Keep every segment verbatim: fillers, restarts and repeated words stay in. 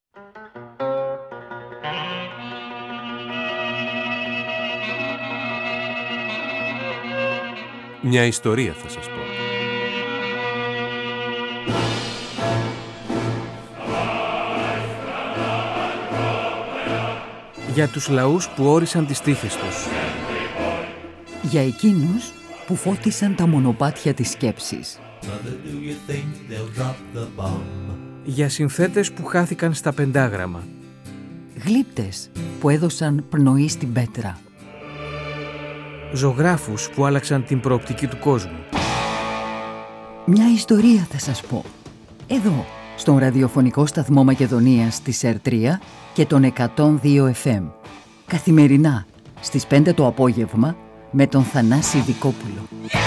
Μια ιστορία θα σας πω. Για τους λαούς που όρισαν τις τύχες τους. Για εκείνους που φώτισαν τα μονοπάτια της σκέψης. Για συνθέτες που χάθηκαν στα πεντάγραμμα. Γλύπτες που έδωσαν πνοή στην πέτρα. Ζωγράφους που άλλαξαν την προοπτική του κόσμου. Μια ιστορία θα σας πω. Εδώ, στον ραδιοφωνικό σταθμό Μακεδονίας της Ερ τρία και τον εκατόν δύο εφ εμ. Καθημερινά, στις πέντε το απόγευμα, με τον Θανάση Δικόπουλο.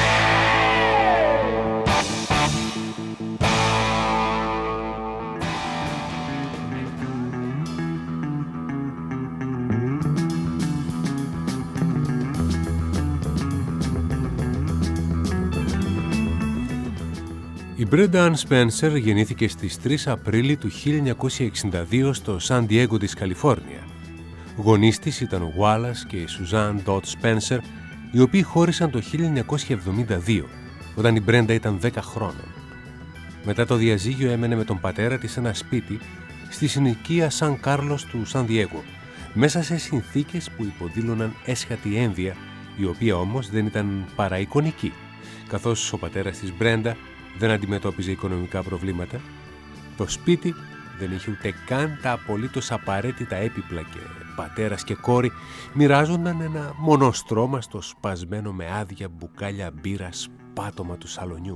Η Brenda Ann Spencer γεννήθηκε στις τρεις Απρίλη του χίλια εννιακόσια εξήντα δύο στο Σαν Διέγκο της Καλιφόρνια. Γονείς της ήταν ο Wallace και η Suzanne Dot Spencer, οι οποίοι χώρισαν το χίλια εννιακόσια εβδομήντα δύο, όταν η Brenda ήταν δέκα χρόνων. Μετά το διαζύγιο έμενε με τον πατέρα της σε ένα σπίτι στη συνοικία Σαν Κάρλος του Σαν Διέγκο, μέσα σε συνθήκες που υποδήλωναν έσχατη ένδια, η οποία όμως δεν ήταν παρά εικονική, καθώς ο πατέρας της Brenda δεν αντιμετώπιζε οικονομικά προβλήματα. Το σπίτι δεν είχε ούτε καν τα απολύτως απαραίτητα έπιπλα και πατέρας και κόρη μοιράζονταν ένα μονοστρώμα στο σπασμένο με άδεια μπουκάλια μπύρας πάτωμα του σαλονιού.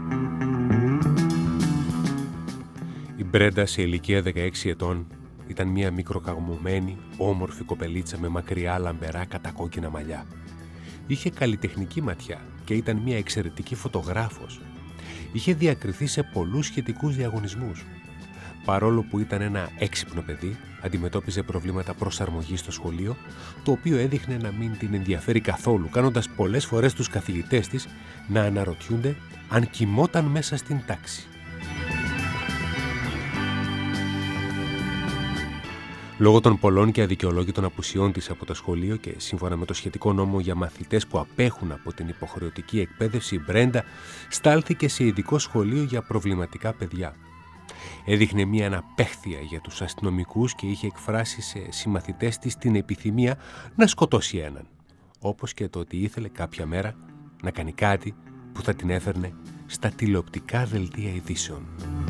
Η Μπρέντα σε ηλικία δεκαέξι ετών ήταν μια μικροκαγμωμένη, όμορφη κοπελίτσα με μακριά λαμπερά κατακόκκινα μαλλιά. Είχε καλλιτεχνική ματιά και ήταν μια εξαιρετική φωτογράφος. Είχε διακριθεί σε πολλούς σχετικούς διαγωνισμούς. Παρόλο που ήταν ένα έξυπνο παιδί, αντιμετώπιζε προβλήματα προσαρμογής στο σχολείο, το οποίο έδειχνε να μην την ενδιαφέρει καθόλου, κάνοντας πολλές φορές τους καθηγητές της να αναρωτιούνται αν κοιμόταν μέσα στην τάξη. Λόγω των πολλών και αδικαιολόγητων απουσιών της από το σχολείο και σύμφωνα με το σχετικό νόμο για μαθητές που απέχουν από την υποχρεωτική εκπαίδευση, η Μπρέντα στάλθηκε σε ειδικό σχολείο για προβληματικά παιδιά. Έδειχνε μια αναπέχθεια για τους αστυνομικούς και είχε εκφράσει σε συμμαθητές της την επιθυμία να σκοτώσει έναν, όπως και το ότι ήθελε κάποια μέρα να κάνει κάτι που θα την έφερνε στα τηλεοπτικά δελτία ειδήσεων.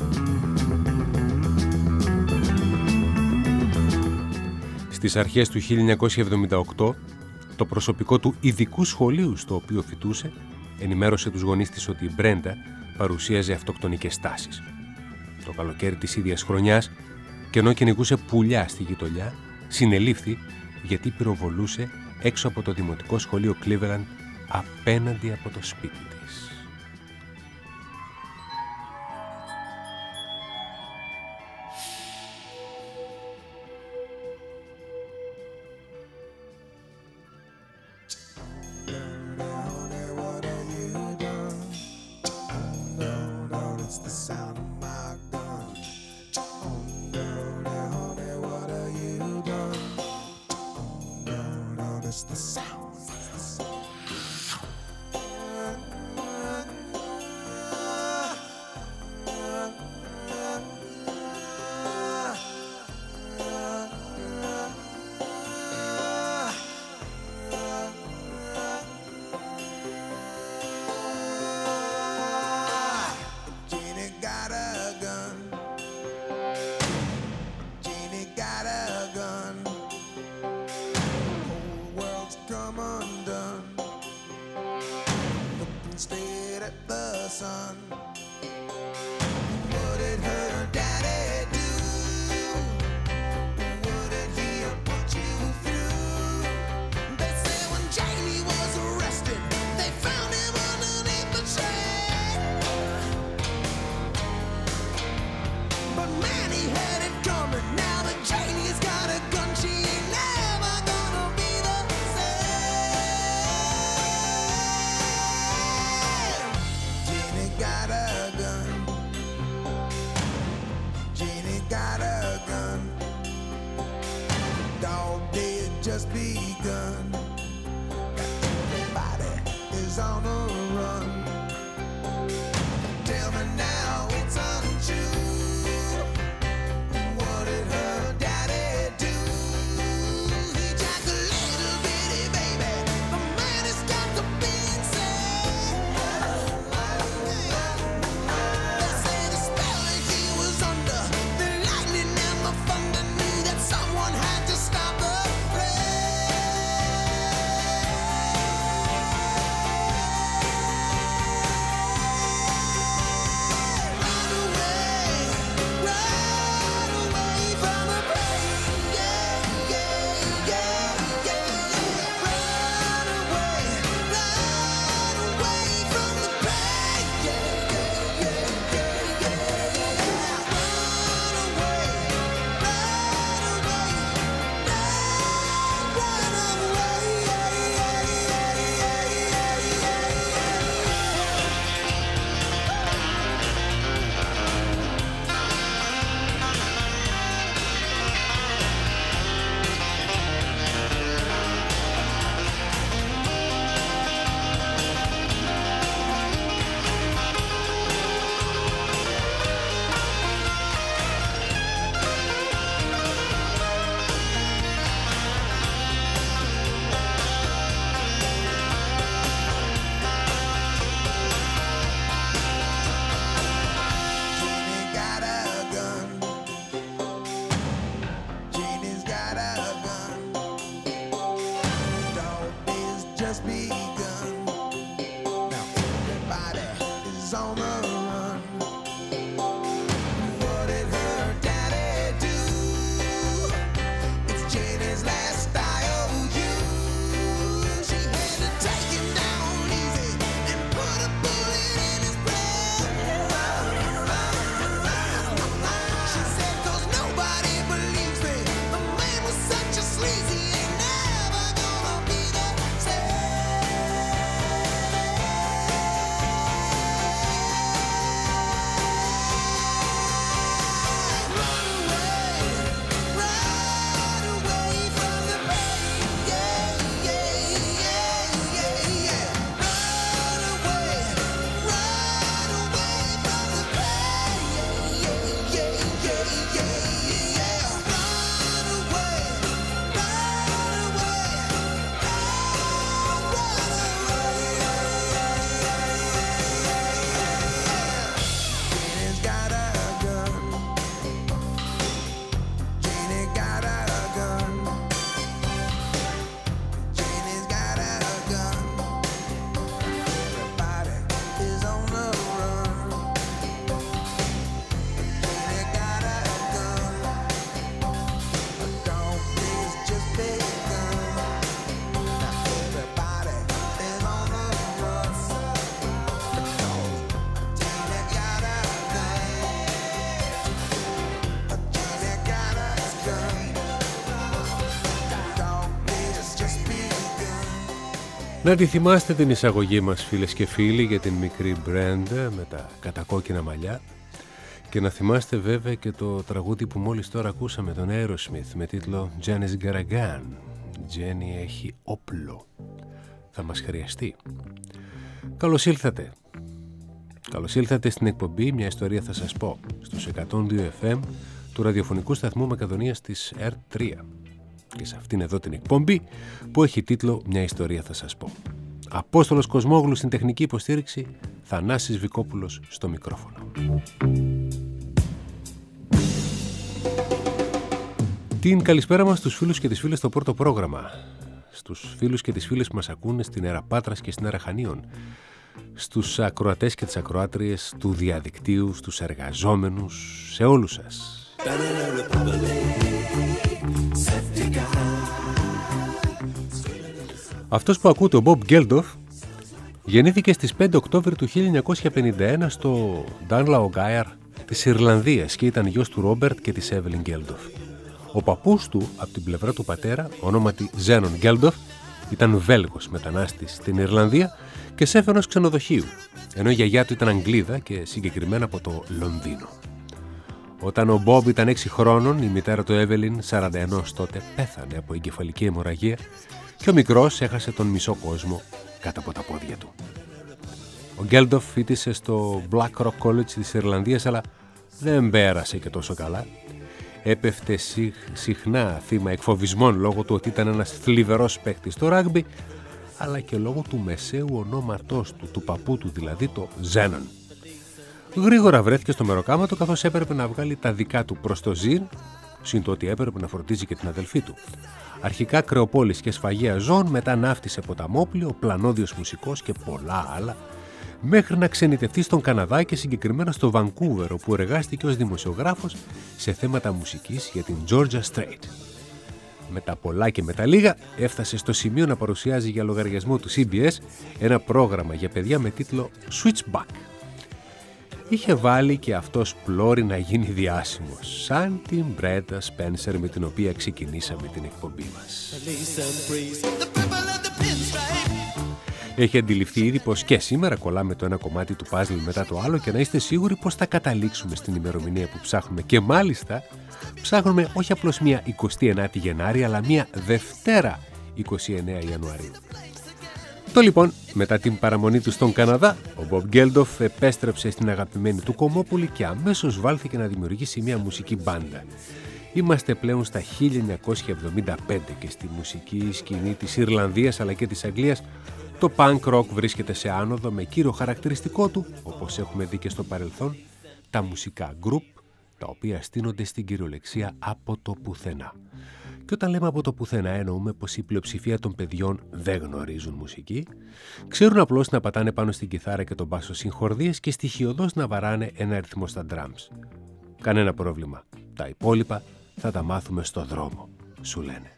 Στις αρχές του χίλια εννιακόσια εβδομήντα οκτώ, το προσωπικό του ειδικού σχολείου στο οποίο φοιτούσε ενημέρωσε τους γονείς της ότι η Μπρέντα παρουσίαζε αυτοκτονικές τάσεις. Το καλοκαίρι της ίδιας χρονιάς, και ενώ κυνηγούσε πουλιά στη γειτονιά, συνελήφθη γιατί πυροβολούσε έξω από το δημοτικό σχολείο Cleveland απέναντι από το σπίτι της. Got a gun. Whole world's gone. just begun. Everybody is on the run. Tell me now it's untrue. What did her daddy do? He jacked a little bitty baby. The man has got to be insane. They say the spell that he was under, the lightning and the thunder knew that someone had to stop the Να τη θυμάστε την εισαγωγή μας, φίλες και φίλοι, για την μικρή Brenda με τα κατακόκκινα μαλλιά, και να θυμάστε βέβαια και το τραγούδι που μόλις τώρα ακούσαμε, τον Aerosmith, με τίτλο Jenny's Got a Gun. Jenny έχει όπλο, θα μας χρειαστεί. Καλώς ήλθατε. Καλώς ήλθατε στην εκπομπή «Μια ιστορία θα σας πω» στους εκατόν δύο εφ εμ του ραδιοφωνικού σταθμού Μακεδονίας της ερ τρία. Και σε αυτήν εδώ την εκπομπή που έχει τίτλο «Μια ιστορία θα σας πω». Απόστολος Κοσμόγλου στην τεχνική υποστήριξη, Θανάσης Βικόπουλος στο μικρόφωνο. Την καλησπέρα μας στους φίλους και τις φίλες στο πρώτο πρόγραμμα, στους φίλους και τις φίλες που μας ακούνε στην Έρα Πάτρας και στην Έρα Χανίων, στους ακροατές και τις ακροάτριες του διαδικτύου, στους εργαζόμενους, σε όλους σας. Αυτός που ακούτε, ο Bob Geldof, γεννήθηκε στις πέντε Οκτώβρη του χίλια εννιακόσια πενήντα ένα στο Dunlaogair της Ιρλανδίας και ήταν γιος του Ρόμπερτ και της Εύελιν Geldof. Ο παππούς του, από την πλευρά του πατέρα, ονόματι Ζένον Geldof, ήταν Βέλγος μετανάστης στην Ιρλανδία και σέφενος ξενοδοχείου, ενώ η γιαγιά του ήταν Αγγλίδα και συγκεκριμένα από το Λονδίνο. Όταν ο Μπομπ ήταν έξι χρόνων, η μητέρα του Εύελιν, σαράντα ένα τότε, πέθανε από εγκεφαλική αιμορραγία και ο μικρός έχασε τον μισό κόσμο κάτω από τα πόδια του. Ο Γκέλντοφ φοιτήσε στο Black Rock College της Ιρλανδίας, αλλά δεν πέρασε και τόσο καλά. Έπεφτε συχνά θύμα εκφοβισμών λόγω του ότι ήταν ένας θλιβερός παίκτης στο ράγμπι, αλλά και λόγω του μεσαίου ονόματός του, του παππού του δηλαδή, το Ζένον. Γρήγορα βρέθηκε στο μεροκάματο, καθώς έπρεπε να βγάλει τα δικά του προς το ζήν, συν το ότι έπρεπε να φροντίζει και την αδελφή του. Αρχικά κρεοπόλης και σφαγεία ζώων, μετά ναύτισε ποταμόπλοιο, πλανόδιος μουσικός και πολλά άλλα, μέχρι να ξενιτευτεί στον Καναδά και συγκεκριμένα στο Βανκούβερ, όπου εργάστηκε ως δημοσιογράφος σε θέματα μουσικής για την Georgia Strait. Με τα πολλά και με τα λίγα έφτασε στο σημείο να παρουσιάζει για λογαριασμό του σι μπι ες ένα πρόγραμμα για παιδιά με τίτλο Switchback. Είχε βάλει και αυτός πλώρη να γίνει διάσημος, σαν την Μπρέντα Σπένσερ με την οποία ξεκινήσαμε την εκπομπή μας. Έχει αντιληφθεί ήδη πως και σήμερα κολλάμε το ένα κομμάτι του παζλ μετά το άλλο και να είστε σίγουροι πως θα καταλήξουμε στην ημερομηνία που ψάχνουμε. Και μάλιστα ψάχνουμε όχι απλώς μία εικοστή ενάτη Γενάρη, αλλά μία Δευτέρα εικοστή ενάτη Ιανουαρίου. Το λοιπόν, μετά την παραμονή του στον Καναδά, ο Μπομπ Γκέλντοφ επέστρεψε στην αγαπημένη του Κομμόπολη και αμέσως βάλθηκε να δημιουργήσει μια μουσική μπάντα. Είμαστε πλέον στα χίλια εννιακόσια εβδομήντα πέντε και στη μουσική σκηνή της Ιρλανδίας αλλά και της Αγγλίας το punk rock βρίσκεται σε άνοδο, με κύριο χαρακτηριστικό του, όπως έχουμε δει και στο παρελθόν, τα μουσικά group, τα οποία στείνονται στην κυριολεξία από το πουθενά. Και όταν λέμε από το πουθενά εννοούμε πως η πλειοψηφία των παιδιών δεν γνωρίζουν μουσική, ξέρουν απλώς να πατάνε πάνω στην κιθάρα και τον μπάσο συγχορδίες και στοιχειωδώς να βαράνε ένα ρυθμό στα drums. Κανένα πρόβλημα. Τα υπόλοιπα θα τα μάθουμε στο δρόμο, σου λένε.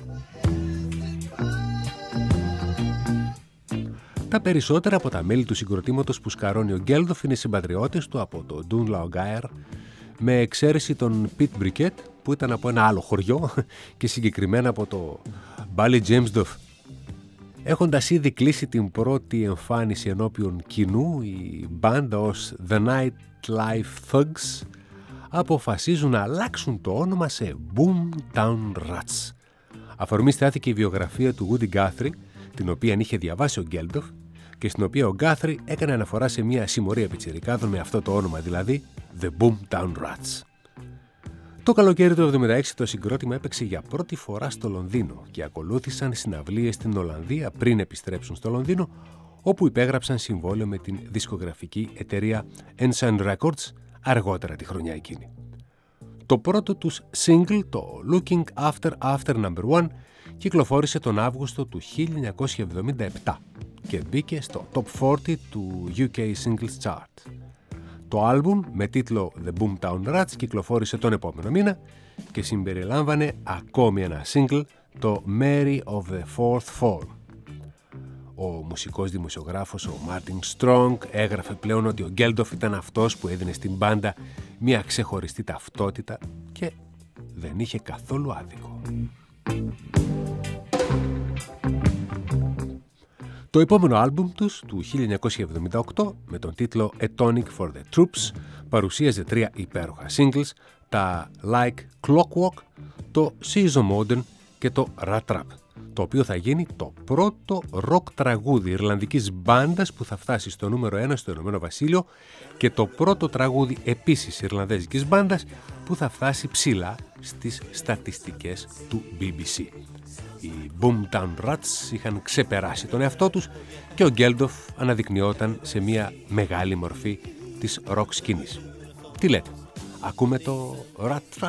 Τα περισσότερα από τα μέλη του συγκροτήματος που σκαρώνει ο Γκέλντοφ είναι συμπατριώτες του από το Dunlaogaer, με εξαίρεση τον Pete Briquet που ήταν από ένα άλλο χωριό και συγκεκριμένα από το Ballygymsdorf. Έχοντας ήδη κλείσει την πρώτη εμφάνιση ενώπιον κοινού, η μπάντα ως The Nightlife Thugs αποφασίζουν να αλλάξουν το όνομα σε Boomtown Rats. Αφορμή στάθηκε η βιογραφία του Woody Guthrie, την οποία είχε διαβάσει ο Γκέλντοφ και στην οποία ο Guthrie έκανε αναφορά σε μια συμμορία πιτσιρικάδων με αυτό το όνομα, δηλαδή The Boomtown Rats. Το καλοκαίρι του εβδομήντα έξι το συγκρότημα έπαιξε για πρώτη φορά στο Λονδίνο και ακολούθησαν συναυλίες στην Ολλανδία πριν επιστρέψουν στο Λονδίνο, όπου υπέγραψαν συμβόλαιο με την δισκογραφική εταιρεία Ensign Records αργότερα τη χρονιά εκείνη. Το πρώτο τους single, το Looking After After νόμπερ ένα, κυκλοφόρησε τον Αύγουστο του χίλια εννιακόσια εβδομήντα επτά και μπήκε στο Top σαράντα του γιου κέι Singles Chart. Το άλμπουμ με τίτλο The Boomtown Rats κυκλοφόρησε τον επόμενο μήνα και συμπεριλάμβανε ακόμη ένα single, το Mary of the Fourth Fall. Ο μουσικός δημοσιογράφος, ο Μάρτιν Στρόγκ, έγραφε πλέον ότι ο Γκέλντοφ ήταν αυτός που έδινε στην μπάντα μια ξεχωριστή ταυτότητα και δεν είχε καθόλου άδικο. Το επόμενο άλμπουμ τους, του χίλια εννιακόσια εβδομήντα οκτώ, με τον τίτλο A Tonic for the Troops, παρουσίαζε τρία υπέροχα singles, τα Like Clockwork, το Season Modern και το Rat Trap, το οποίο θα γίνει το πρώτο ροκ τραγούδι ιρλανδικής μπάντας που θα φτάσει στο νούμερο ένα στο Ηνωμένο Βασίλειο και το πρώτο τραγούδι επίσης ιρλανδέζικης μπάντας που θα φτάσει ψηλά στις στατιστικές του μπι μπι σι. Οι Boomtown Rats είχαν ξεπεράσει τον εαυτό τους και ο Γκέλντοφ αναδεικνυόταν σε μια μεγάλη μορφή της ροκ σκηνής. Τι λέτε, ακούμε το Rat Trap?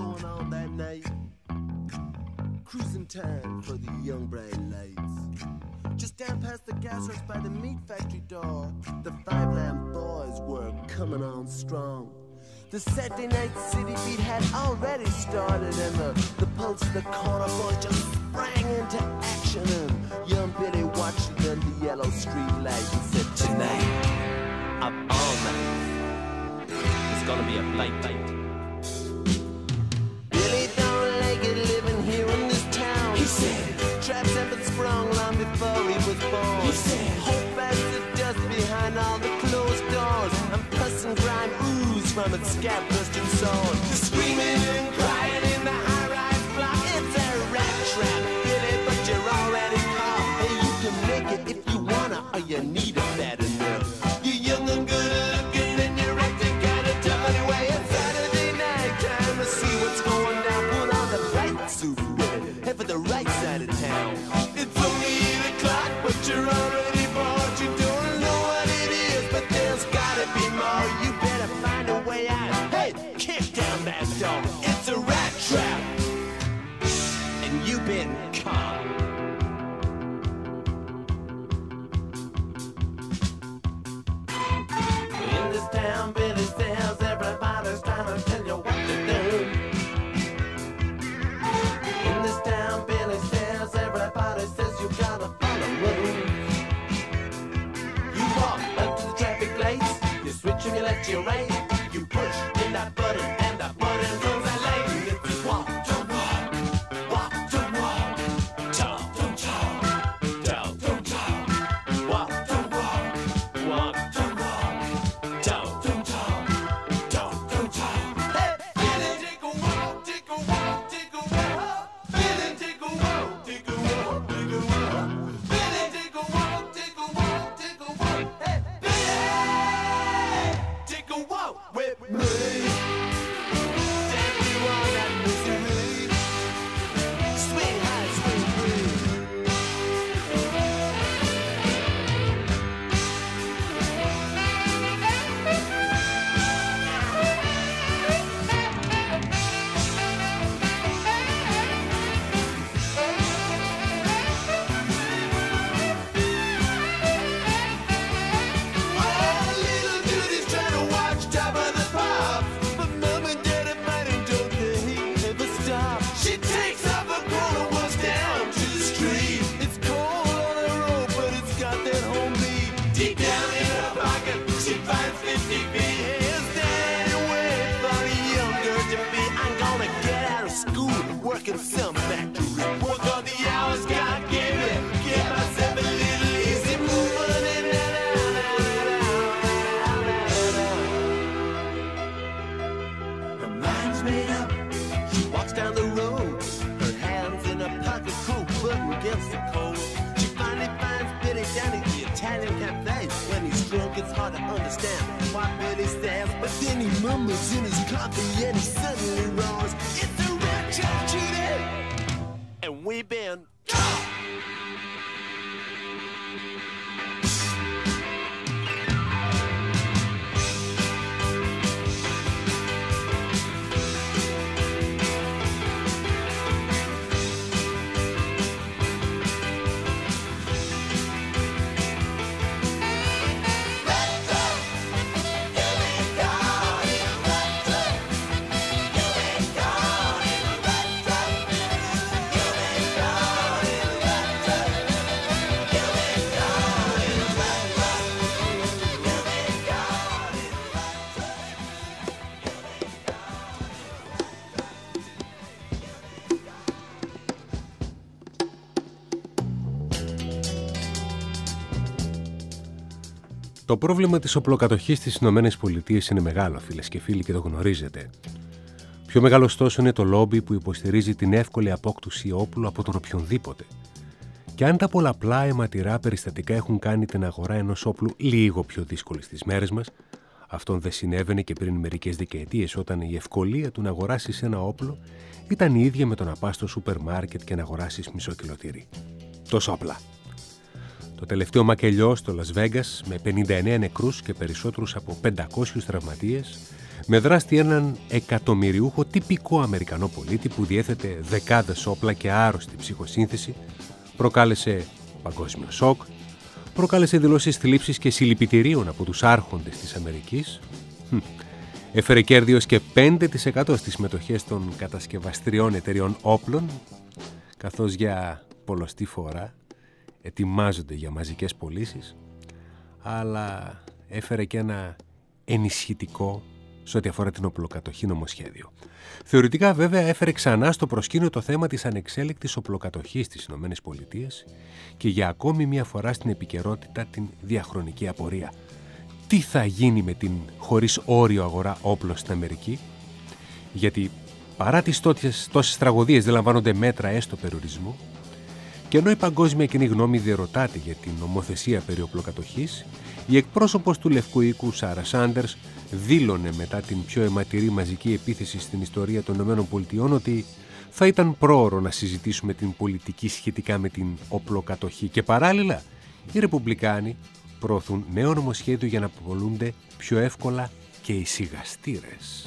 Time for the young bright lights. Just down past the gas works by the meat factory door, the Five Lamb Boys were coming on strong. The Saturday night city beat had already started, and the, the pulse of the corner boys just sprang into action. And young Billy watched it under yellow street lights and said, tonight, of all nights, it's gonna be a fight, fight. Billy don't like it living here in this town. He said, traps have been sprung long before he was born. He said, hope as the dust behind all the closed doors, and pus and grime ooze from its scab-bursting sword. The screaming and crying in the high-rise block, it's a rat trap, Billy, but you're already caught. Hey, you can make it if you wanna, or you need it bad enough. You're young and good-looking, and you're acting kinda tough anyway. It's Saturday night, time to see what's going down. Put on the right suit, Billy, head for the right side of town. It's only eight o'clock, but you're already bored. You don't know what it is, but there's gotta be more. You better find a way out. Hey, kick down that door. It's a rat trap, and you've been caught. In this town, Billy says everybody's trying to tell you what to do. In this town, Billy says everybody says you gotta follow rules. You walk up to the traffic lights, you switch and you left to your right, you push in that button and that button goes that light. It's just walk to walk, walk to walk, talk to talk, talk to talk, walk to walk, walk to walk, talk to talk, talk to talk. Hey, Billy, take a walk, take a walk, take a walk. Billy, take a walk, take a walk, take a walk. Billy, take a walk, take a walk, take a walk. Hey, Billy, take a walk with me. Take you on that misery. Swing high, swing free. Oh, little Judy's trying to watch Top of the Pops, but Mom and Daddy fighting, don't they ever stop? She takes off her coat and walks down to the street. It's cold on the road, but it's got that home beat. Deep down in her pocket, she finds fifty feet. Is there any way for a young girl to be? I'm gonna get out of school and work in some factory. Work all the hours God gave me. Give myself a little easy movement and her mind's made up. She walks down the road, her hands in her pocket, cool button against the cold. She finally finds Billy down at the Italian cafe. When he's drunk, it's hard to understand why Billy stands, but then he mumbles in his coffee and he suddenly roars, "It's a rat trap, Judy!" And we've been caught. Το πρόβλημα της οπλοκατοχής στις Ηνωμένες Πολιτείες είναι μεγάλο, φίλες και φίλοι, και το γνωρίζετε. Πιο μεγάλο ωστόσο είναι το λόμπι που υποστηρίζει την εύκολη απόκτηση όπλου από τον οποιονδήποτε. Και αν τα πολλαπλά αιματηρά περιστατικά έχουν κάνει την αγορά ενός όπλου λίγο πιο δύσκολη στις μέρες μας, αυτόν δεν συνέβαινε και πριν μερικές δεκαετίες, όταν η ευκολία του να αγοράσεις ένα όπλο ήταν η ίδια με το να πας στο σούπερ μάρκετ και να αγοράσεις μισό κιλό τυρί. Τόσο απλά. Το τελευταίο μακελιό στο Las Vegas, με πενήντα εννέα νεκρούς και περισσότερους από πεντακόσιους τραυματίες, με δράστη έναν εκατομμυριούχο τυπικό Αμερικανό πολίτη που διέθετε δεκάδες όπλα και άρρωστη ψυχοσύνθεση, προκάλεσε παγκόσμιο σοκ, προκάλεσε δηλώσεις θλίψης και συλληπιτηρίων από τους άρχοντες της Αμερικής, έφερε κέρδη ως και πέντε τοις εκατό στις μετοχές των κατασκευαστριών εταιριών όπλων, καθώς για πολλοστή φορά ετοιμάζονται για μαζικές πωλήσεις, αλλά έφερε και ένα ενισχυτικό σε ό,τι αφορά την οπλοκατοχή νομοσχέδιο. Θεωρητικά βέβαια έφερε ξανά στο προσκήνιο το θέμα της ανεξέλεκτης οπλοκατοχής στις ΗΠΑ και για ακόμη μια φορά στην επικαιρότητα την διαχρονική απορία. Τι θα γίνει με την χωρίς όριο αγορά όπλων στην Αμερική? Γιατί παρά τις τόσες, τόσες τραγωδίες δεν λαμβάνονται μέτρα έστω περιορισμού, και ενώ η παγκόσμια κοινή γνώμη διερωτάται για την νομοθεσία περί οπλοκατοχής, η εκπρόσωπος του Λευκού Οίκου, Σάρα Σάντερς, δήλωνε μετά την πιο αιματηρή μαζική επίθεση στην ιστορία των ΗΠΑ ότι θα ήταν πρόωρο να συζητήσουμε την πολιτική σχετικά με την οπλοκατοχή και παράλληλα οι Ρεπουμπλικάνοι προωθούν νέο νομοσχέδιο για να αποβολούνται πιο εύκολα και οι σιγαστήρες.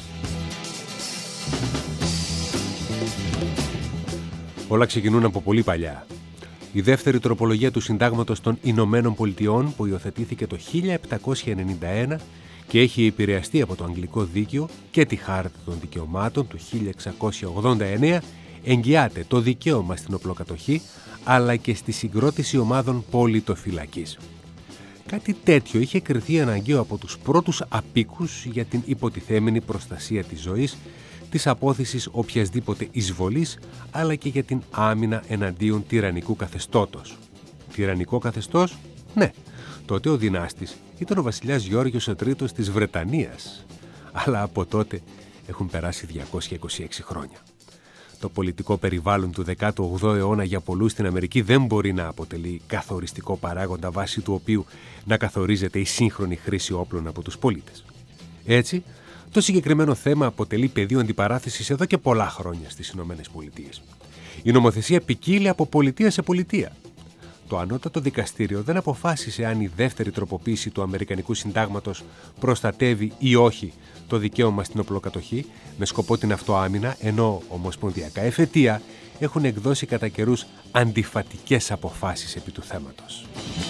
Όλα ξεκινούν από πολύ παλιά. Η δεύτερη τροπολογία του Συντάγματος των Ηνωμένων Πολιτειών που υιοθετήθηκε το χίλια επτακόσια ενενήντα ένα και έχει επηρεαστεί από το Αγγλικό Δίκαιο και τη Χάρτα των Δικαιωμάτων του χίλια εξακόσια ογδόντα εννέα εγγυάται το δικαίωμα στην οπλοκατοχή αλλά και στη συγκρότηση ομάδων πολιτοφυλακής. Κάτι τέτοιο είχε κριθεί αναγκαίο από τους πρώτους απίκους για την υποτιθέμενη προστασία της ζωής, της απόθεσης οποιασδήποτε εισβολής, αλλά και για την άμυνα εναντίον τυραννικού καθεστώτος. Τυραννικό καθεστώς? Ναι, τότε ο δυνάστης ήταν ο βασιλιάς Γεώργιος ο Τρίτος της Βρετανίας, αλλά από τότε έχουν περάσει διακόσια είκοσι έξι χρόνια. Το πολιτικό περιβάλλον του δέκατου όγδοου αιώνα για πολλούς στην Αμερική δεν μπορεί να αποτελεί καθοριστικό παράγοντα βάσει του οποίου να καθορίζεται η σύγχρονη χρήση όπλων από τους πολίτες. Έτσι, το συγκεκριμένο θέμα αποτελεί πεδίο αντιπαράθεσης εδώ και πολλά χρόνια στις Ηνωμένες Πολιτείες. Η νομοθεσία ποικίλει από πολιτεία σε πολιτεία. Το Ανώτατο Δικαστήριο δεν αποφάσισε αν η δεύτερη τροποποίηση του Αμερικανικού Συντάγματος προστατεύει ή όχι το δικαίωμα στην οπλοκατοχή με σκοπό την αυτοάμυνα, ενώ ομοσπονδιακά εφετεία έχουν εκδώσει κατά καιρούς αντιφατικές αποφάσεις επί του θέματος.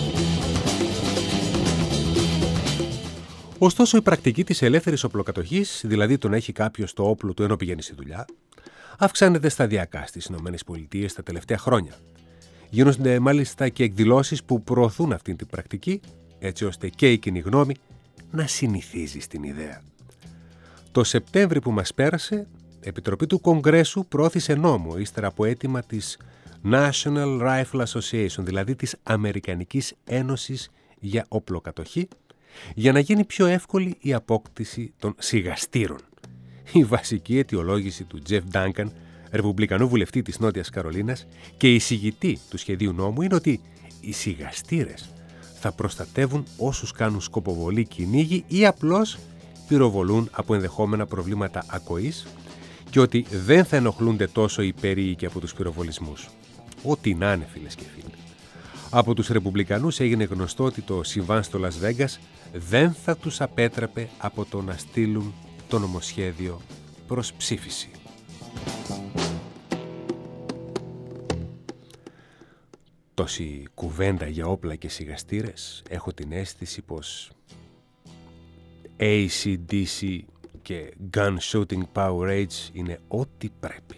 Ωστόσο, η πρακτική της ελεύθερης οπλοκατοχής, δηλαδή το να έχει κάποιος το όπλο του ενώ πηγαίνει στη δουλειά, αυξάνεται σταδιακά στις ΗΠΑ τα τελευταία χρόνια. Γίνονται μάλιστα και εκδηλώσεις που προωθούν αυτή την πρακτική, έτσι ώστε και η κοινή γνώμη να συνηθίζει στην ιδέα. Το Σεπτέμβρη που μας πέρασε, η Επιτροπή του Κογκρέσου προώθησε νόμο ύστερα από αίτημα της National Rifle Association, δηλαδή της Αμερικανικής Ένωσης για Οπλοκατοχή, για να γίνει πιο εύκολη η απόκτηση των σιγαστήρων. Η βασική αιτιολόγηση του Jeff Duncan, ρεπουμπλικανού βουλευτή της Νότιας Καρολίνας και εισηγητή του σχεδίου νόμου, είναι ότι οι σιγαστήρες θα προστατεύουν όσους κάνουν σκοποβολή, κυνήγι ή απλώς πυροβολούν από ενδεχόμενα προβλήματα ακοής και ότι δεν θα ενοχλούνται τόσο οι περίοικοι από τους πυροβολισμούς. Ό,τι να είναι, φίλες και φίλοι. Από τους Ρεπουμπλικανούς έγινε γνωστό ότι το συμβάν στο Λας Βέγκας δεν θα τους απέτρεπε από το να στείλουν το νομοσχέδιο προς ψήφιση. Τόση κουβέντα για όπλα και σιγαστήρες, έχω την αίσθηση πως έι σι ντι σι και Gun Shooting Powerade είναι ό,τι πρέπει.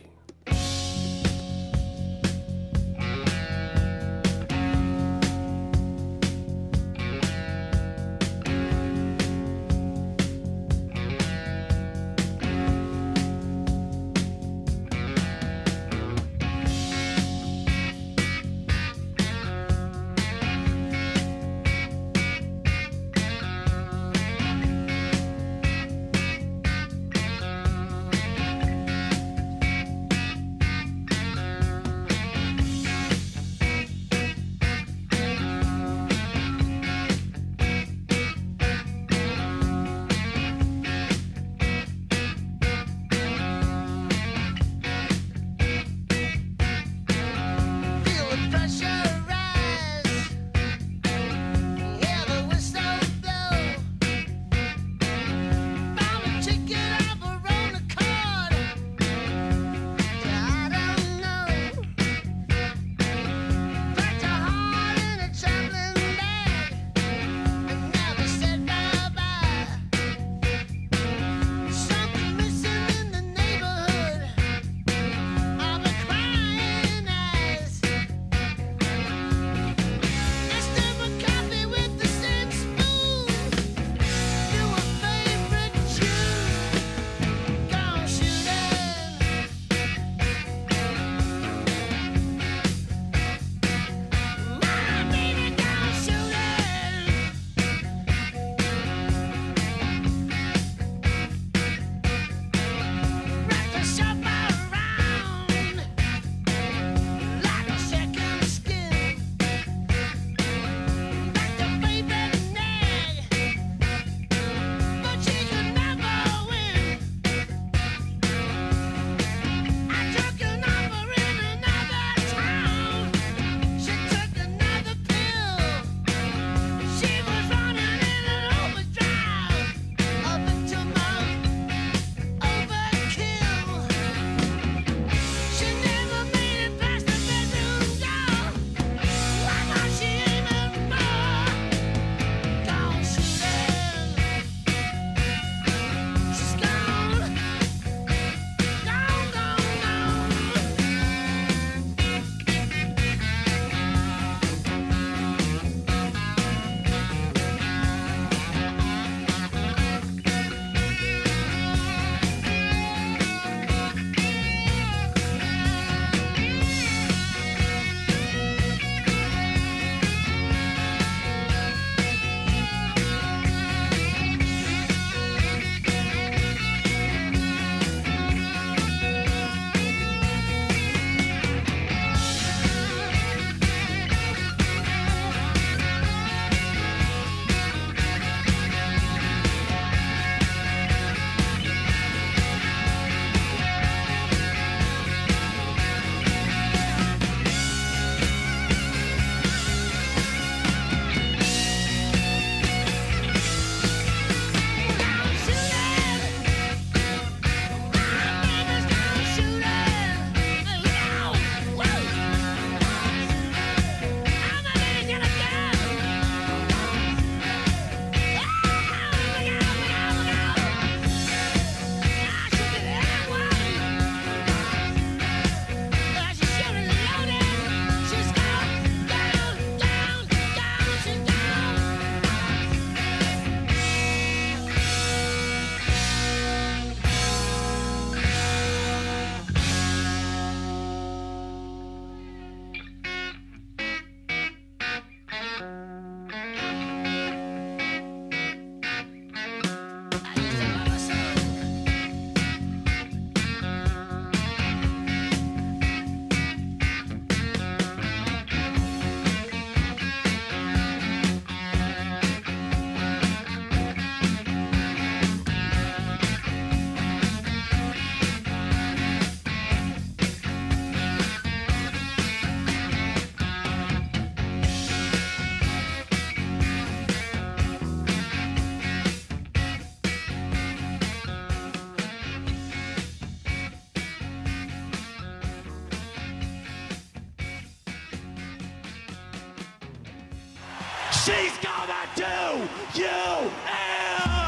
she's gonna do you ill.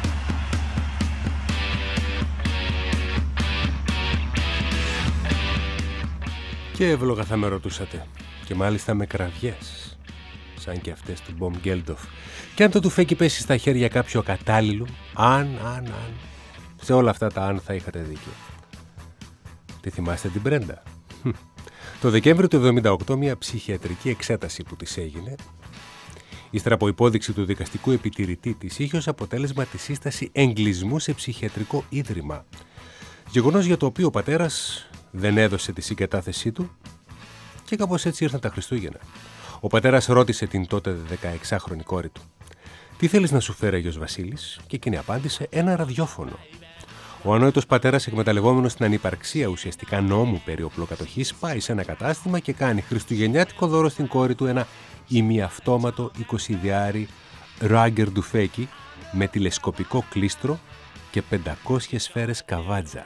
Και εύλογα θα με ρωτούσατε, και μάλιστα με κραυγές, σαν και αυτές του Μπομ Γκέλντοφ. Και αν το τουφέκι πέσει στα χέρια κάποιου ακατάλληλου, αν, αν, αν, σε όλα αυτά τα αν θα είχατε δίκιο. Τι θυμάστε την Μπρέντα? Το Δεκέμβριο του εβδομήντα οκτώ μια ψυχιατρική εξέταση που της έγινε, ύστερα από υπόδειξη του δικαστικού επιτηρητή της, είχε ως αποτέλεσμα τη σύσταση εγκλεισμού σε ψυχιατρικό ίδρυμα. Γεγονός για το οποίο ο πατέρας δεν έδωσε τη συγκατάθεσή του και κάπως έτσι ήρθαν τα Χριστούγεννα. Ο πατέρας ρώτησε την τότε δεκαεξάχρονη κόρη του: «Τι θέλεις να σου φέρει Αγιος Βασίλης?» Και εκείνη απάντησε: «Ένα ραδιόφωνο». Ο ανόητος πατέρας, εκμεταλλευόμενος την ανυπαρξία ουσιαστικά νόμου περί οπλοκατοχής, πάει σε ένα κατάστημα και κάνει χριστουγεννιάτικο δώρο στην κόρη του ένα ημιαυτόματο εικοσιδιάρι Ράγκερ ντουφέκι με τηλεσκοπικό κλίστρο και πεντακόσιες σφαίρες καβάτζα.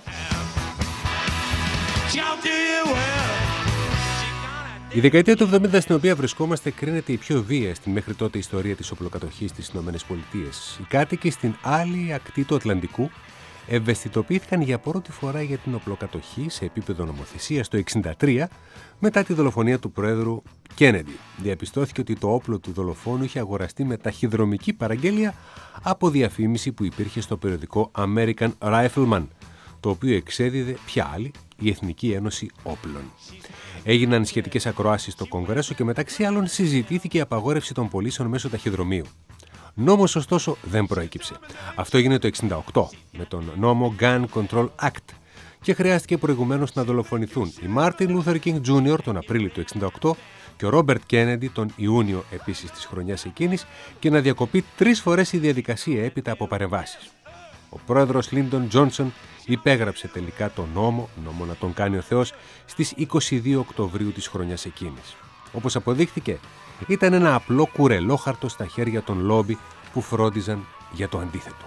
Η δεκαετία του εβδομήντα στην οποία βρισκόμαστε κρίνεται η πιο βία στην μέχρι τότε ιστορία της οπλοκατοχής στις ΗΠΑ. Οι κάτοικοι στην άλλη ακτή του Ατλαντικού ευαισθητοποιήθηκαν για πρώτη φορά για την οπλοκατοχή σε επίπεδο νομοθεσίας το χίλια εννιακόσια εξήντα τρία μετά τη δολοφονία του πρόεδρου Κέννεντι. Διαπιστώθηκε ότι το όπλο του δολοφόνου είχε αγοραστεί με ταχυδρομική παραγγέλια από διαφήμιση που υπήρχε στο περιοδικό American Rifleman, το οποίο εξέδιδε ποια άλλη, η Εθνική Ένωση Όπλων. Έγιναν σχετικές ακροάσεις στο Κογκρέσο και μεταξύ άλλων συζητήθηκε η απαγόρευση των πωλήσεων μέσω ταχυδρομείου. Νόμος ωστόσο δεν προέκυψε. Αυτό έγινε το χίλια εννιακόσια εξήντα οκτώ με τον νόμο Gun Control Act και χρειάστηκε προηγουμένως να δολοφονηθούν η Μάρτιν Λούθερ Κίνγκ τζούνιορ τον Απρίλιο του χίλια εννιακόσια εξήντα οκτώ και ο Ρόμπερτ Κέννεντι τον Ιούνιο επίσης της χρονιάς εκείνης και να διακοπεί τρεις φορές η διαδικασία έπειτα από παρεμβάσεις. Ο πρόεδρος Λίντον Τζόνσον υπέγραψε τελικά τον νόμο, νόμο να τον κάνει ο Θεός, στις είκοσι δύο Οκτωβρίου της χρονιάς εκείνης. Όπως αποδείχθηκε, ήταν ένα απλό κουρελόχαρτο στα χέρια των λόμπι που φρόντιζαν για το αντίθετο.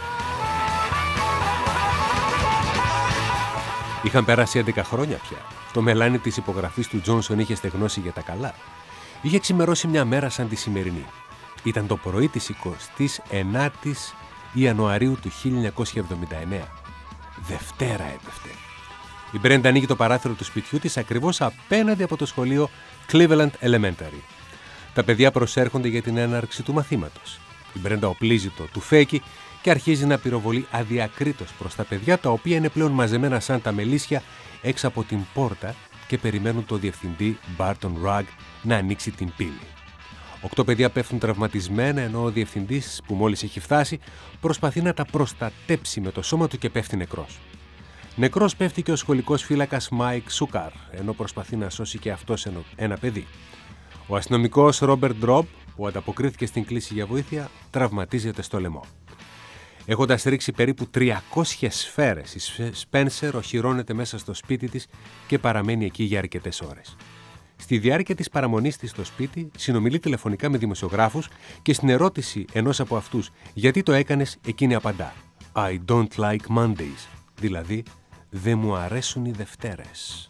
Είχαν περάσει έντεκα χρόνια πια. Το μελάνι της υπογραφής του Τζόνσον είχε στεγνώσει για τα καλά. Είχε ξημερώσει μια μέρα σαν τη σημερινή. Ήταν το πρωί της εικοστής ενάτης Ιανουαρίου του χίλια εννιακόσια εβδομήντα εννέα. Δευτέρα έπεφτε. Η Μπρέντα ανοίγει το παράθυρο του σπιτιού της ακριβώς απέναντι από το σχολείο Cleveland Elementary. Τα παιδιά προσέρχονται για την έναρξη του μαθήματος. Η Μπρέντα οπλίζει το τουφέκι και αρχίζει να πυροβολεί αδιακρίτως προς τα παιδιά, τα οποία είναι πλέον μαζεμένα σαν τα μελίσια έξω από την πόρτα και περιμένουν το διευθυντή Barton Rugg να ανοίξει την πύλη. Οκτώ παιδιά πέφτουν τραυματισμένα, ενώ ο διευθυντής, που μόλις έχει φτάσει, προσπαθεί να τα προστατέψει με το σώμα του και πέφτει νεκρός. Νεκρός πέφτει και ο σχολικός φύλακας Μάικ Σούκαρ, ενώ προσπαθεί να σώσει και αυτός ένα παιδί. Ο αστυνομικός Ρόμπερτ Ντρόμπ, που ανταποκρίθηκε στην κλήση για βοήθεια, τραυματίζεται στο λαιμό. Έχοντας ρίξει περίπου τριακόσιες σφαίρες, η Σπένσερ οχυρώνεται μέσα στο σπίτι της και παραμένει εκεί για αρκετές ώρες. Στη διάρκεια της παραμονής της στο σπίτι, συνομιλεί τηλεφωνικά με δημοσιογράφους και στην ερώτηση ενός από αυτούς «Γιατί το έκανες?», εκείνη απαντά «I don't like Mondays», δηλαδή «Δεν μου αρέσουν οι Δευτέρες».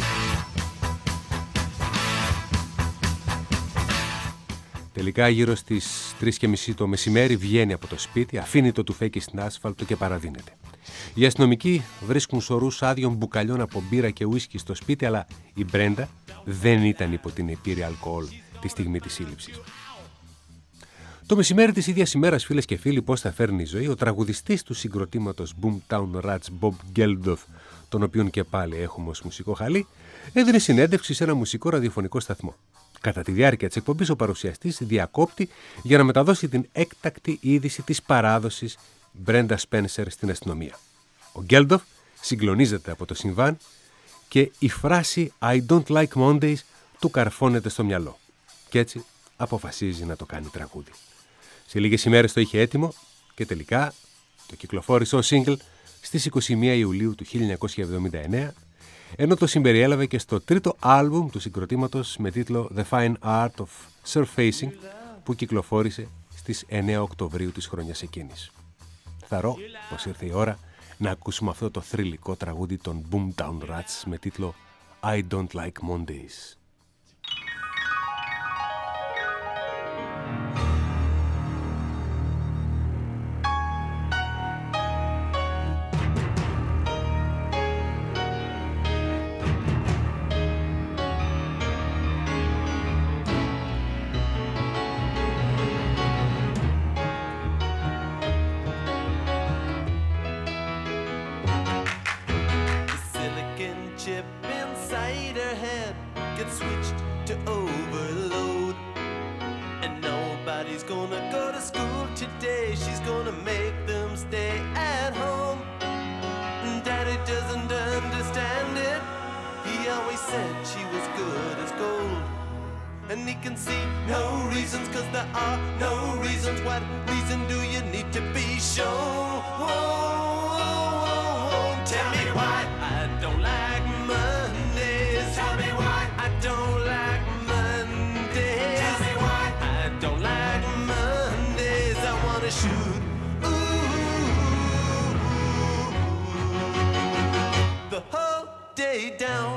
Τελικά γύρω στις τρεις και μισή το μεσημέρι βγαίνει από το σπίτι, αφήνει το τουφέκι στην άσφαλτο και παραδίνεται. Οι αστυνομικοί βρίσκουν σωρούς άδειων μπουκαλιών από μπύρα και ουίσκι στο σπίτι, αλλά η Μπρέντα δεν ήταν υπό την επίρρεια αλκοόλ τη στιγμή της σύλληψης. Το μεσημέρι της ίδιας ημέρας, φίλες και φίλοι, πώς θα φέρνει η ζωή, ο τραγουδιστής του συγκροτήματος Boomtown Rats, Bob Geldof, τον οποίον και πάλι έχουμε ως μουσικό χαλί, έδινε συνέντευξη σε ένα μουσικό ραδιοφωνικό σταθμό. Κατά τη διάρκεια της εκπομπής, ο παρουσιαστής διακόπτει για να μεταδώσει την έκτακτη είδηση της παράδοσης Brenda Spencer στην αστυνομία. Ο Γκέλντοφ συγκλονίζεται από το συμβάν και η φράση «I don't like Mondays» του καρφώνεται στο μυαλό. Και έτσι αποφασίζει να το κάνει τραγούδι. Σε λίγες ημέρες το είχε έτοιμο και τελικά το κυκλοφόρησε ως single στις είκοσι μία Ιουλίου του χίλια εννιακόσια εβδομήντα εννέα, ενώ το συμπεριέλαβε και στο τρίτο άλμπουμ του συγκροτήματος με τίτλο The Fine Art of Surfacing, που κυκλοφόρησε στις εννέα Οκτωβρίου της χρονιάς εκείνης. Θαρώ πως ήρθε η ώρα να ακούσουμε αυτό το θρυλικό τραγούδι των Boomtown Rats με τίτλο I Don't Like Mondays. said she was good as gold. And he can see no reasons, cause there are no reasons. What reason do you need to be shown? Tell me why I don't like Mondays. Tell me why I don't like Mondays. Tell me why I don't like Mondays. I wanna shoot ooh, the whole day down.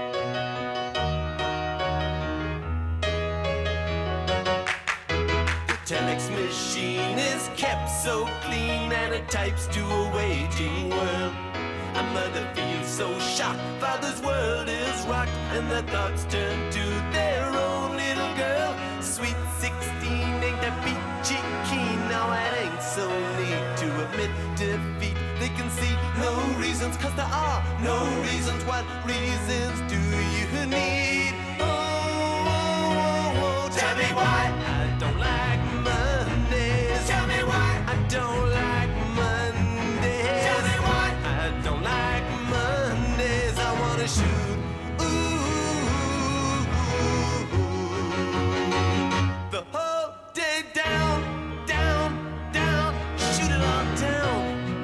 Telex machine is kept so clean and it types to a waging world. A mother feels so shocked, father's world is rocked, and their thoughts turn to their own little girl. Sweet sixteen ain't that peachy keen, now it ain't so neat to admit defeat. They can see no reasons, cause there are no reasons. What reasons do you need? Oh, oh, oh, oh. Tell me why I don't like Mondays. Tell me why I don't like Mondays. Tell me why I don't like Mondays. I wanna shoot ooh, the whole day down, down, down. Shoot it all down.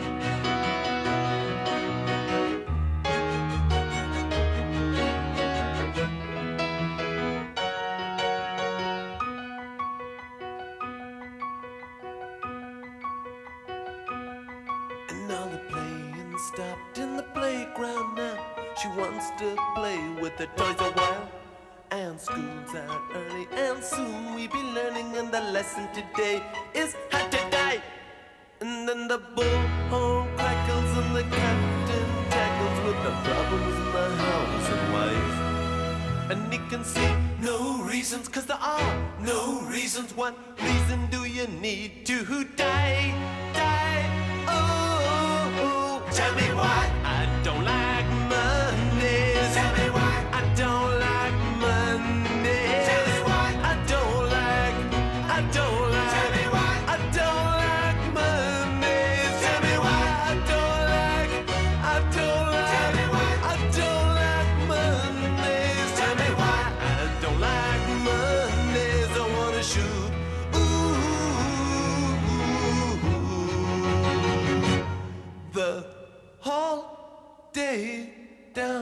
Stopped in the playground now. She wants to play with the toys a while. And school's out early, and soon we be learning. And the lesson today is how to die. And then the bullhorn crackles and the captain tackles with the problems in the house and wife. And he can see no reasons, cause there are no reasons. What reason do you need to die? Die, oh. Tell me why I don't like Mondays. Tell me why I don't like Mondays. Tell me why I don't like, I don't like. Tell me why I don't like Mondays. Tell me why I don't like, I don't like. Tell me why I don't like Mondays. Tell me why I don't like Mondays. I wanna shoot ooh, the whole day down.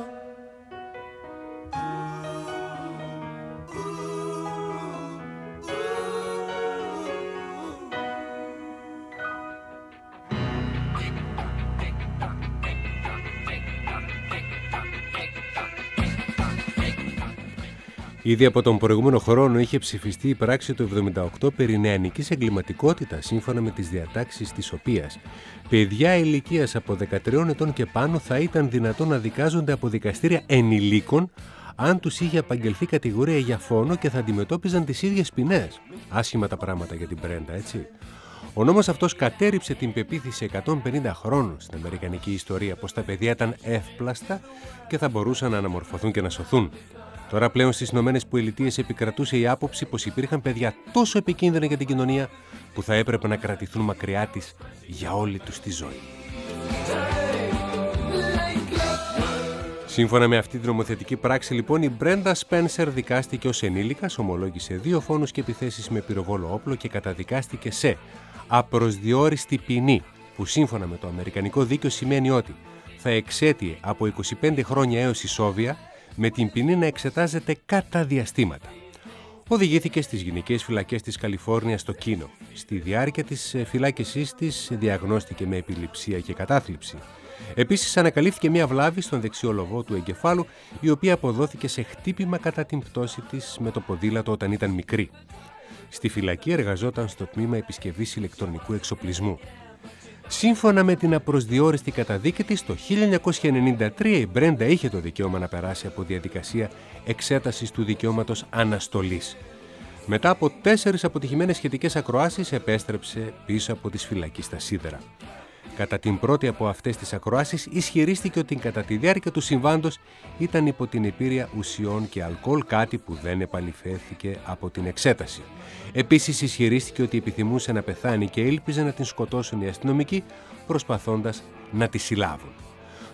Ήδη από τον προηγούμενο χρόνο είχε ψηφιστεί η πράξη του εβδομήντα οκτώ περί νεανικής εγκληματικότητας, σύμφωνα με τις διατάξεις της οποίας παιδιά ηλικίας από δεκατριών ετών και πάνω θα ήταν δυνατόν να δικάζονται από δικαστήρια ενηλίκων αν τους είχε απαγγελθεί κατηγορία για φόνο και θα αντιμετώπιζαν τις ίδιες ποινές. Άσχημα τα πράγματα για την Μπρέντα, έτσι. Ο νόμος αυτός κατέρριψε την πεποίθηση εκατόν πενήντα χρόνων στην αμερικανική ιστορία πως τα παιδιά ήταν εύπλαστα και θα μπορούσαν να αναμορφωθούν και να σωθούν. Τώρα πλέον στις Ηνωμένες Πολιτείες επικρατούσε η άποψη πως υπήρχαν παιδιά τόσο επικίνδυνα για την κοινωνία που θα έπρεπε να κρατηθούν μακριά της για όλη τους τη ζωή. Σύμφωνα με αυτή την νομοθετική πράξη, λοιπόν, η Μπρέντα Σπένσερ δικάστηκε ως ενήλικας, ομολόγησε δύο φόνους και επιθέσεις με πυροβόλο όπλο και καταδικάστηκε σε απροσδιόριστη ποινή, που σύμφωνα με το αμερικανικό δίκαιο σημαίνει ότι θα εξέτειε από είκοσι πέντε χρόνια έως ισόβια, με την ποινή να εξετάζεται κατά διαστήματα. Οδηγήθηκε στις γυναικές φυλακές της Καλιφόρνιας στο Κίνο. Στη διάρκεια της φυλάκησής της διαγνώστηκε με επιληψία και κατάθλιψη. Επίσης ανακαλύφθηκε μια βλάβη στον δεξιό λοβό του εγκεφάλου, η οποία αποδόθηκε σε χτύπημα κατά την πτώση της με το ποδήλατο όταν ήταν μικρή. Στη φυλακή εργαζόταν στο τμήμα επισκευής ηλεκτρονικού εξοπλισμού. Σύμφωνα με την απροσδιόριστη καταδίκη της, το χίλια εννιακόσια ενενήντα τρία η Μπρέντα είχε το δικαίωμα να περάσει από διαδικασία εξέτασης του δικαιώματος αναστολής. Μετά από τέσσερις αποτυχημένες σχετικές ακροάσεις, επέστρεψε πίσω από τις φυλακές στα σίδερα. Κατά την πρώτη από αυτές τις ακροάσεις, ισχυρίστηκε ότι κατά τη διάρκεια του συμβάντος ήταν υπό την επήρεια ουσιών και αλκοόλ, κάτι που δεν επαληθεύθηκε από την εξέταση. Επίσης ισχυρίστηκε ότι επιθυμούσε να πεθάνει και ήλπιζε να την σκοτώσουν οι αστυνομικοί, προσπαθώντας να τη συλλάβουν.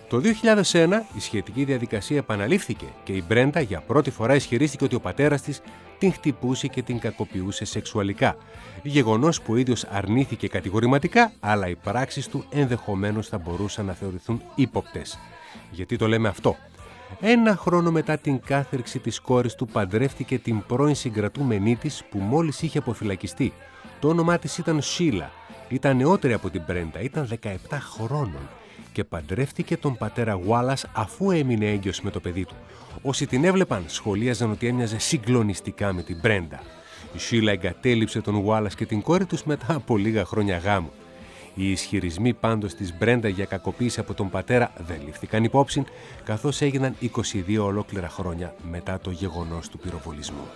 Το δύο χιλιάδες ένα η σχετική διαδικασία επαναλήφθηκε και η Μπρέντα για πρώτη φορά ισχυρίστηκε ότι ο πατέρας της την χτυπούσε και την κακοποιούσε σεξουαλικά. Γεγονός που ο ίδιος αρνήθηκε κατηγορηματικά, αλλά οι πράξεις του ενδεχομένως θα μπορούσαν να θεωρηθούν ύποπτες. Γιατί το λέμε αυτό? Ένα χρόνο μετά την κάθερξη της κόρης του παντρεύτηκε την πρώην συγκρατούμενή της που μόλις είχε αποφυλακιστεί. Το όνομά της ήταν Σίλα. Ήταν νεότερη από την Μπρέντα, ήταν δεκαεπτά χρόνων και παντρεύτηκε τον πατέρα Γουάλας αφού έμεινε έγκυος με το παιδί του. Όσοι την έβλεπαν σχολίαζαν ότι έμοιαζε συγκλονιστικά με την Μπρέντα. Η Σίλα εγκατέλειψε τον Γουάλας και την κόρη τους μετά από λίγα χρόνια γάμου. Οι ισχυρισμοί πάντως της Μπρέντα για κακοποίηση από τον πατέρα δεν λήφθηκαν υπόψη, καθώς έγιναν είκοσι δύο ολόκληρα χρόνια μετά το γεγονός του πυροβολισμού.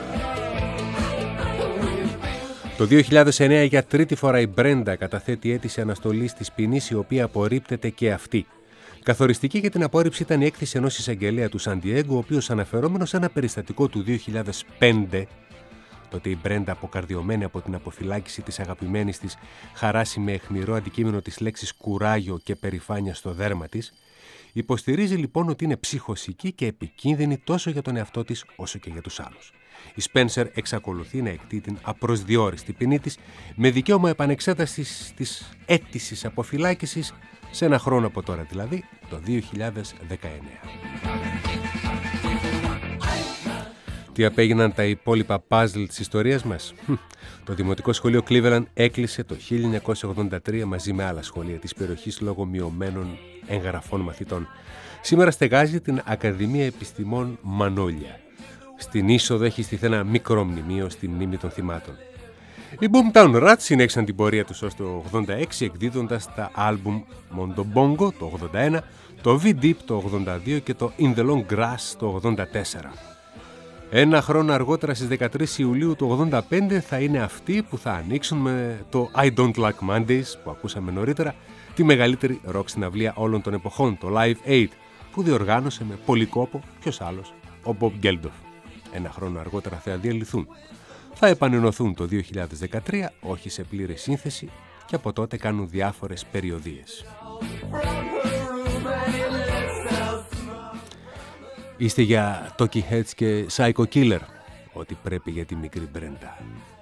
Το δύο χιλιάδες εννέα για τρίτη φορά η Μπρέντα καταθέτει αίτηση αναστολής της ποινής, η οποία απορρίπτεται και αυτή. Καθοριστική για την απόρριψη ήταν η έκθεση ενός εισαγγελέα του Σαν Ντιέγκο, ο οποίος αναφερόμενος σε ένα περιστατικό του δύο χιλιάδες πέντε, τότε η Μπρέντα, αποκαρδιωμένη από την αποφυλάκηση της αγαπημένης της, χαράσει με αιχμηρό αντικείμενο τις λέξεις κουράγιο και περηφάνεια στο δέρμα της, υποστηρίζει λοιπόν ότι είναι ψυχοσική και επικίνδυνη τόσο για τον εαυτό της όσο και για τους άλλους. Η Σπένσερ εξακολουθεί να εκτεί την απροσδιόριστη ποινή της με δικαίωμα επανεξέτασης της αίτησης αποφυλάκησης σε ένα χρόνο από τώρα, δηλαδή το δύο χιλιάδες δεκαεννέα. Τι απέγιναν τα υπόλοιπα παζλ της ιστορίας μας? Το Δημοτικό Σχολείο Cleveland έκλεισε το χίλια εννιακόσια ογδόντα τρία μαζί με άλλα σχολεία της περιοχής λόγω μειωμένων εγγραφών μαθητών. Σήμερα στεγάζει την Ακαδημία Επιστημών Μανόλια. Στην είσοδο έχει στηθεί ένα μικρό μνημείο στη μνήμη των θυμάτων. Οι Boomtown Rats συνέχισαν την πορεία τους ως το ογδόντα έξι, εκδίδοντας τα άλμπουμ Mondobongo το ογδόντα ένα, το V-Deep το ογδόντα δύο και το In the Long Grass το ογδόντα τέσσερα. Ένα χρόνο αργότερα, στις δεκατρείς Ιουλίου του ογδόντα πέντε, θα είναι αυτοί που θα ανοίξουν με το I Don't Like Mondays που ακούσαμε νωρίτερα, τη μεγαλύτερη ροκ συναυλία όλων των εποχών, το Live Aid, που διοργάνωσε με πολύ κόπο ποιος άλλος, ο Bob Geldof. Ένα χρόνο αργότερα θα διαλυθούν. Θα επανενωθούν το δύο χιλιάδες δεκατρία, όχι σε πλήρη σύνθεση, και από τότε κάνουν διάφορες περιοδίες. Είστε για Talking Heads και Psycho Killer, ό,τι πρέπει για τη μικρή Μπρέντα.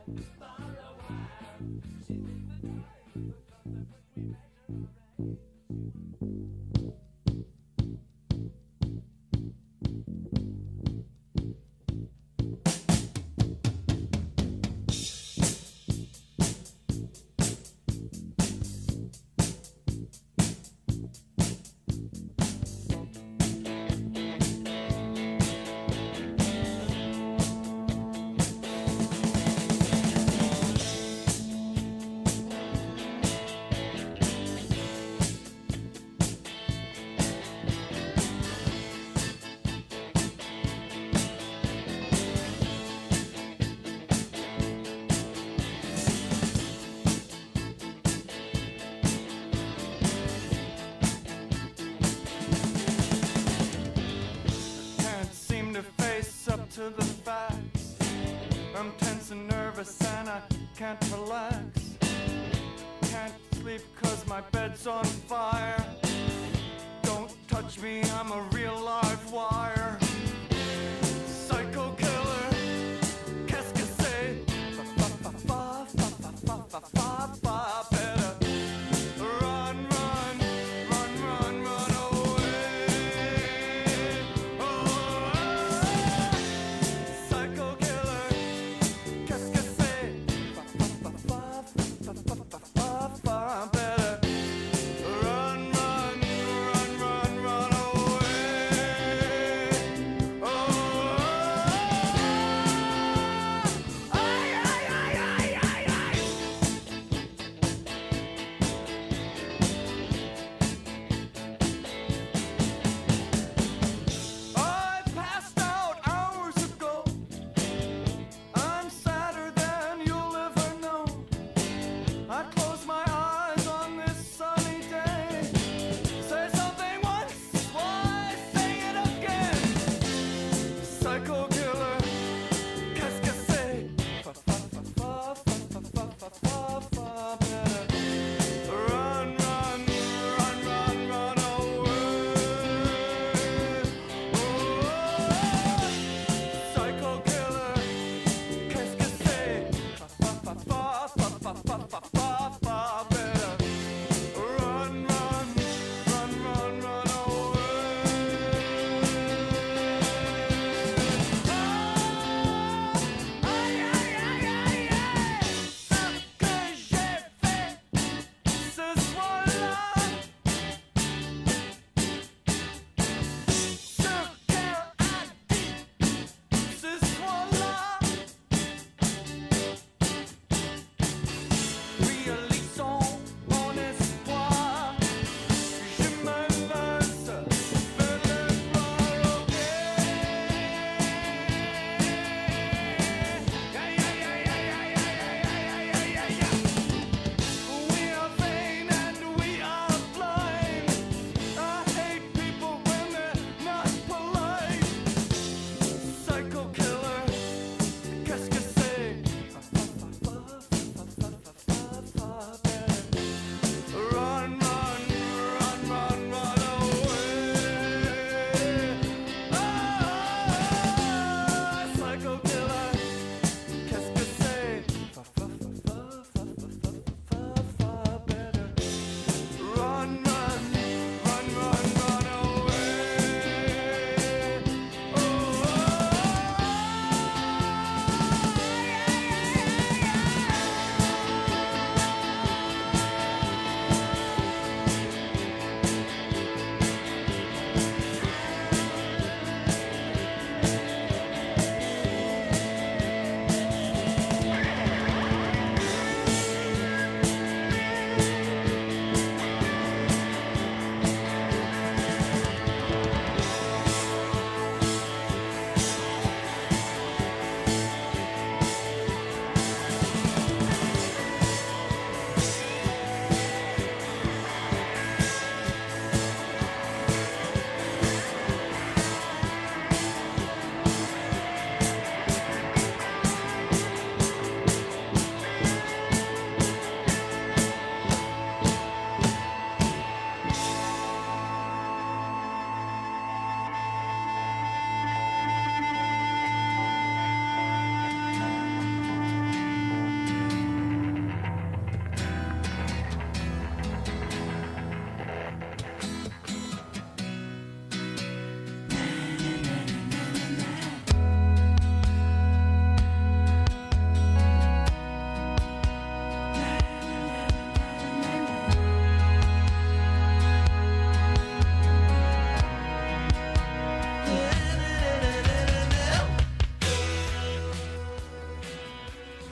To the facts, I'm tense and nervous and I can't relax. Can't sleep 'cause my bed's on fire. Don't touch me, I'm a real live wire. Psycho killer, qu'est-ce que c'est? Fa fa fa fa fa fa fa fa fa fa. Better run, run, run, run, run away. Oh. Better run, run, run, run away.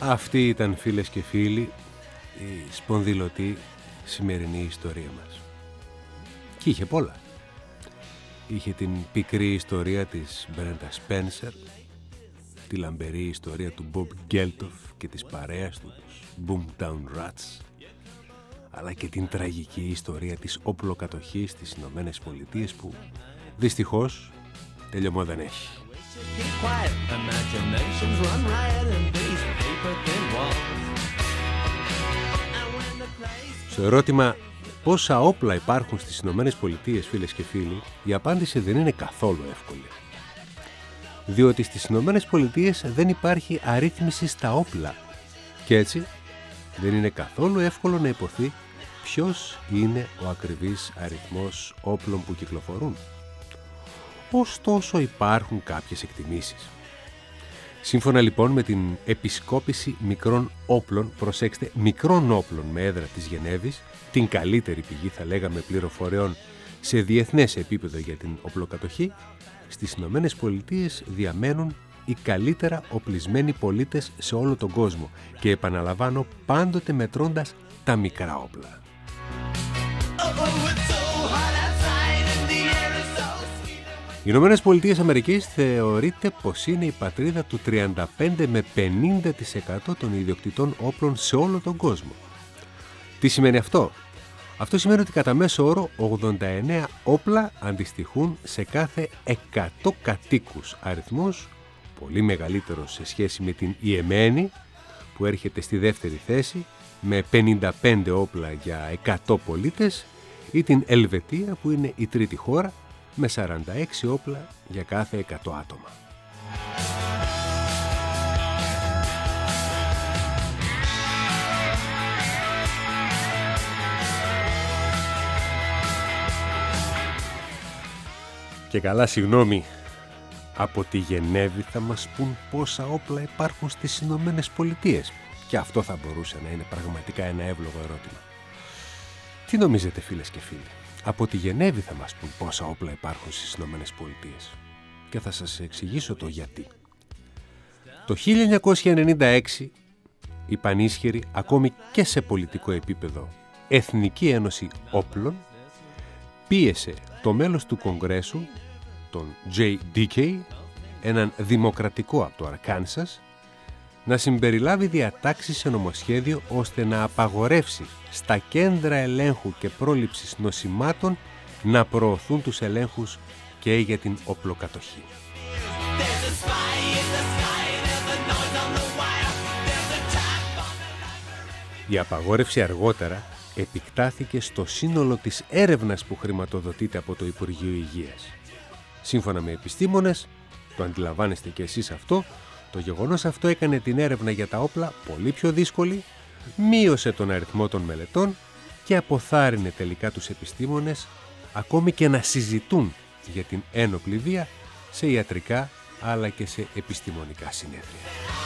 Αυτή ήταν, φίλες και φίλοι, η σπονδυλωτή σημερινή ιστορία μας. Και είχε πολλά. Είχε την πικρή ιστορία της Μπρέντα Σπένσερ, τη λαμπερή ιστορία του Μπομπ Γκέλτοφ και της παρέας του, τους Boomtown Rats, αλλά και την τραγική ιστορία της όπλοκατοχής στις Ηνωμένες Πολιτείες που δυστυχώς τελειωμό δεν έχει. Στο ερώτημα πόσα όπλα υπάρχουν στις Ηνωμένες Πολιτείες, φίλες και φίλοι, η απάντηση δεν είναι καθόλου εύκολη. Διότι στις Ηνωμένες Πολιτείες δεν υπάρχει αρρύθμιση στα όπλα και έτσι δεν είναι καθόλου εύκολο να υποθεί ποιος είναι ο ακριβής αριθμός όπλων που κυκλοφορούν. Ωστόσο υπάρχουν κάποιες εκτιμήσεις. Σύμφωνα λοιπόν με την επισκόπηση μικρών όπλων, προσέξτε, μικρών όπλων με έδρα της Γενέβης, την καλύτερη πηγή θα λέγαμε πληροφοριών σε διεθνές επίπεδο για την οπλοκατοχή, στις Ηνωμένες Πολιτείες διαμένουν οι καλύτερα οπλισμένοι πολίτες σε όλο τον κόσμο και επαναλαμβάνω πάντοτε μετρώντας τα μικρά όπλα. Οι Ηνωμένες Πολιτείες Αμερικής θεωρείται πως είναι η πατρίδα του τριάντα πέντε με πενήντα τοις εκατό των ιδιοκτητών όπλων σε όλο τον κόσμο. Τι σημαίνει αυτό? Αυτό σημαίνει ότι κατά μέσο όρο ογδόντα εννέα όπλα αντιστοιχούν σε κάθε εκατό κατοίκους, αριθμός πολύ μεγαλύτερος σε σχέση με την Ιεμένη που έρχεται στη δεύτερη θέση με πενήντα πέντε όπλα για εκατό πολίτες ή την Ελβετία που είναι η τρίτη χώρα με σαράντα έξι όπλα για κάθε εκατό άτομα. Και καλά, συγγνώμη, από τη Γενέβη θα μας πούν πόσα όπλα υπάρχουν στις Ηνωμένες Πολιτείες. Και αυτό θα μπορούσε να είναι πραγματικά ένα εύλογο ερώτημα. Τι νομίζετε, φίλες και φίλοι? Από τη Γενέβη θα μας πούν πόσα όπλα υπάρχουν στις Ηνωμένες Πολιτείες. Και θα σας εξηγήσω το γιατί. Το χίλια εννιακόσια ενενήντα έξι η πανίσχυρη, ακόμη και σε πολιτικό επίπεδο, Εθνική Ένωση Όπλων πίεσε το μέλος του Κογκρέσου, τον Τζέι Ντίκεϊ, έναν δημοκρατικό από το Αρκάνσας, να συμπεριλάβει διατάξεις σε νομοσχέδιο ώστε να απαγορεύσει στα κέντρα ελέγχου και πρόληψης νοσημάτων να προωθούν τους ελέγχους και για την οπλοκατοχή. Η απαγόρευση αργότερα επικτάθηκε στο σύνολο της έρευνας που χρηματοδοτείται από το Υπουργείο Υγείας. Σύμφωνα με επιστήμονες, το αντιλαμβάνεστε και εσείς αυτό, το γεγονός αυτό έκανε την έρευνα για τα όπλα πολύ πιο δύσκολη, μείωσε τον αριθμό των μελετών και αποθάρρυνε τελικά τους επιστήμονες ακόμη και να συζητούν για την ένοπλη βία σε ιατρικά αλλά και σε επιστημονικά συνέδρια.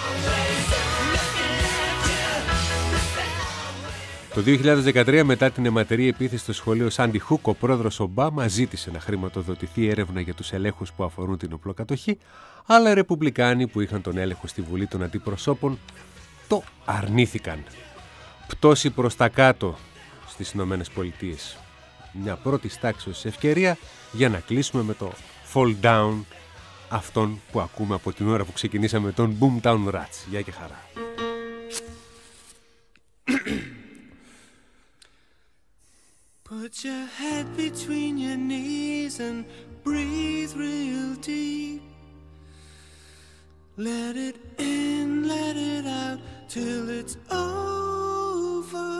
Το δύο χιλιάδες δεκατρία, μετά την αιματερή επίθεση στο σχολείο Σάντι Χουκ, ο πρόεδρος Ομπάμα ζήτησε να χρηματοδοτηθεί έρευνα για τους ελέγχους που αφορούν την οπλοκατοχή, αλλά οι Ρεπουμπλικάνοι που είχαν τον έλεγχο στη Βουλή των Αντιπροσώπων το αρνήθηκαν. Πτώση προς τα κάτω στις Ηνωμένες Πολιτείες. Μια πρώτη τάξης ευκαιρία για να κλείσουμε με το fall down αυτόν που ακούμε από την ώρα που ξεκινήσαμε τον Boomtown Rats. Γεια και χαρά. Put your head between your knees and breathe real deep. Let it in, let it out till it's over.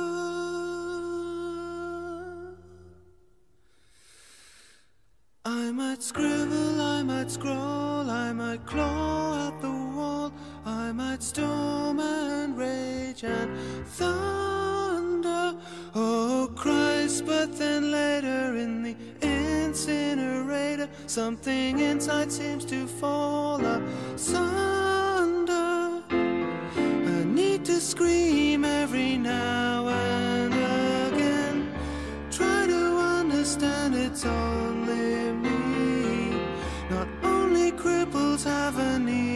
I might scribble, I might scroll, I might claw at the wall, I might storm and rage and thunder. Oh Christ, but then later in the incinerator, something inside seems to fall asunder. I need to scream every now and again, try to understand it's only me. Not only cripples have a need.